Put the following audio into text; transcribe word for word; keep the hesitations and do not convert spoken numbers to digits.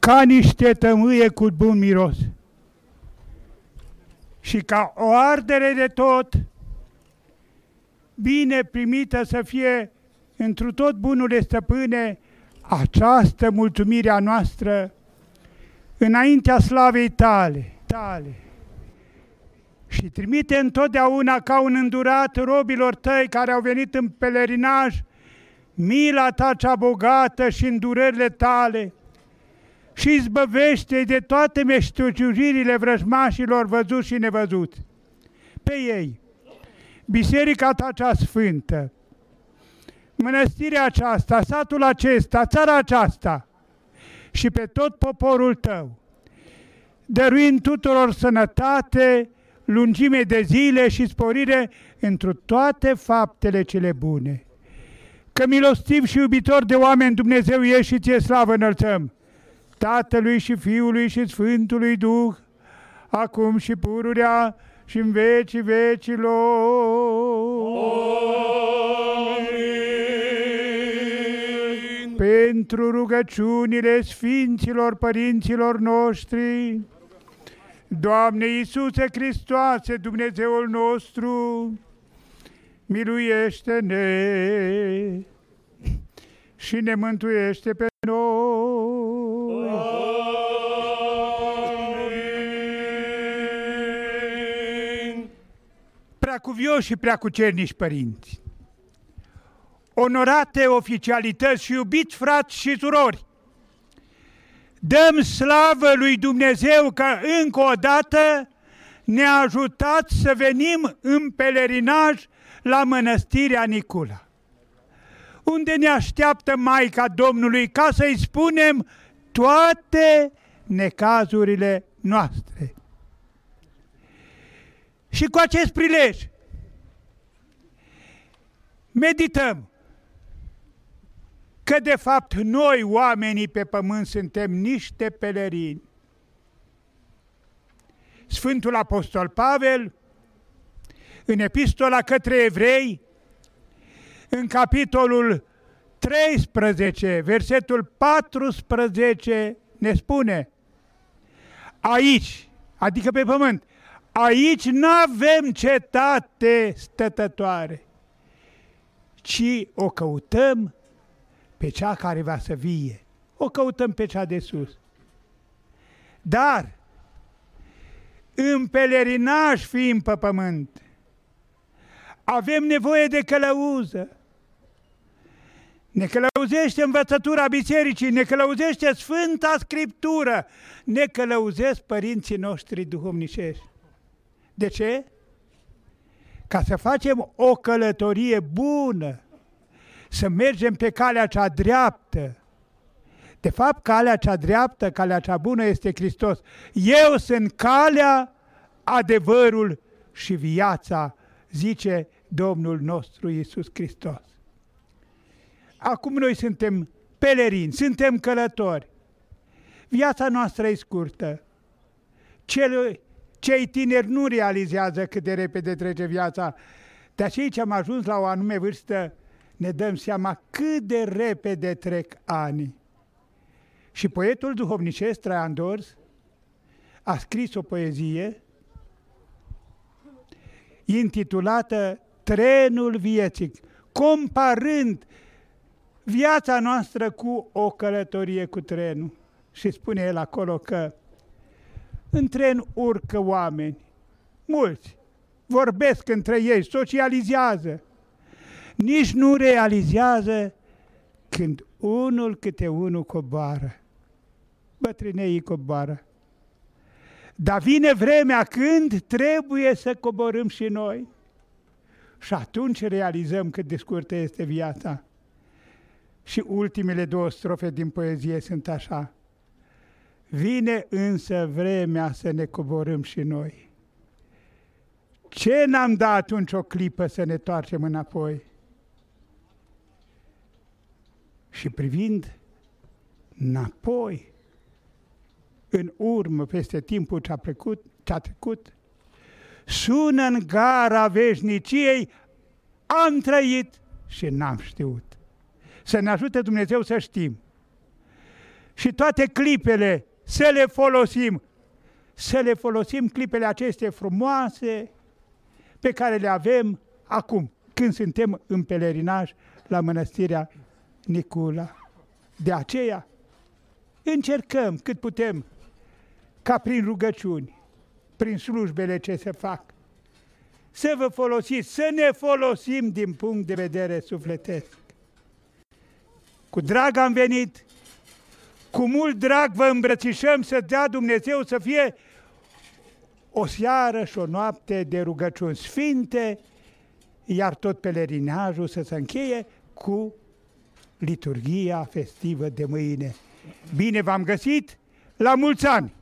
ca niște tămâie cu bun miros și ca o ardere de tot, bine primită să fie întru tot bunule stăpâne această mulțumire a noastră înaintea slavei tale, tale. Și trimite întotdeauna ca un îndurat robilor tăi care au venit în pelerinaj mila ta cea bogată și îndurările tale și izbăvește de toate meșteșugirile vrăjmașilor văzuți și nevăzuți. Pe ei, biserica ta cea sfântă, mănăstirea aceasta, satul acesta, țara aceasta și pe tot poporul tău, dăruind tuturor sănătate, lungime de zile și sporire întru toate faptele cele bune. Că milostiv și iubitor de oameni Dumnezeu ești și ție slavă înălțăm, Tatălui și Fiului și Sfântului Duh, acum și pururea și în vecii vecilor. Amin. Pentru rugăciunile Sfinților Părinților noștri, Doamne Iisuse Hristoase, Dumnezeul nostru, miluiește-ne și ne mântuiește pe noi. Amin. Preacuvioși și preacucernici părinți, onorate oficialități și iubiți frați și surori, dăm slavă lui Dumnezeu că încă o dată ne-a ajutat să venim în pelerinaj la Mănăstirea Nicula, unde ne așteaptă Maica Domnului ca să-i spunem toate necazurile noastre. Și cu acest prilej medităm că de fapt noi, oamenii pe pământ, suntem niște pelerini. Sfântul Apostol Pavel, în epistola către evrei, în capitolul treisprezece, versetul paisprezece, ne spune: aici, adică pe pământ, aici n-avem cetate stătătoare, ci o căutăm pe cea care va să vie, o căutăm pe cea de sus. Dar, în pelerinaj fiind pe pământ, avem nevoie de călăuză. Ne călăuzește învățătura bisericii, ne călăuzește Sfânta Scriptură, ne călăuzesc părinții noștri duhovnicești. De ce? Ca să facem o călătorie bună, să mergem pe calea cea dreaptă. De fapt, calea cea dreaptă, calea cea bună este Hristos. Eu sunt calea, adevărul și viața, zice Domnul nostru Iisus Hristos. Acum noi suntem pelerini, suntem călători. Viața noastră e scurtă. Cele, cei tineri nu realizează cât de repede trece viața. Dar cei ce am ajuns la o anume vârstă ne dăm seama cât de repede trec ani. Și poetul duhovnicesc Traian Dors a scris o poezie intitulată Trenul vieții, comparând viața noastră cu o călătorie cu trenul. Și spune el acolo că în tren urcă oameni, mulți, vorbesc între ei, socializează, nici nu realizează când unul câte unul coboară. Bătrâneii coboară. Dar vine vremea când trebuie să coborâm și noi. Și atunci realizăm cât de scurtă este viața. Și ultimele două strofe din poezie sunt așa: vine însă vremea să ne coborâm și noi. Ce n-am dat atunci o clipă să ne toarcem înapoi? Și privind înapoi, în urmă, peste timpul ce-a trecut, ce-a trecut, sună în gara veșniciei: am trăit și n-am știut. Să ne ajute Dumnezeu să știm. și toate clipele să le folosim, să le folosim clipele acestea frumoase pe care le avem acum, când suntem în pelerinaj la Mănăstirea Nicula. De aceea încercăm cât putem ca prin rugăciuni, prin slujbele ce se fac, să vă folosiți, să ne folosim din punct de vedere sufletesc. Cu drag am venit, cu mult drag vă îmbrățișăm să dea Dumnezeu să fie o seară și o noapte de rugăciuni sfinte, iar tot pelerinajul să se încheie cu liturghia festivă de mâine. Bine v-am găsit, la mulți ani!